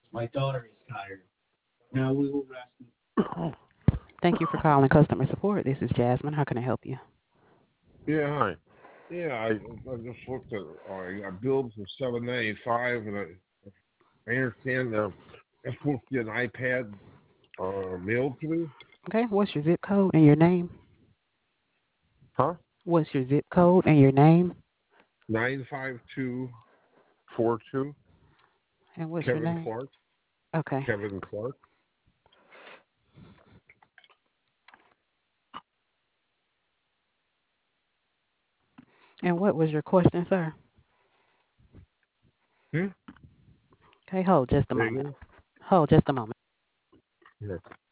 My daughter is tired. Now we will rest. Thank you for calling customer support. This is Jasmine. How can I help you? Yeah, hi. Yeah, I just looked at I got billed for 795, and I understand I'm supposed to get an iPad mailed to me. Okay, what's your zip code and your name? Huh? What's your zip code and your name? 95242. And what's your Kevin name? Clark. Okay. Kevin Clark. And what was your question, sir? Hmm? Okay, hold just a Say moment. again? Hold just a moment. Yeah.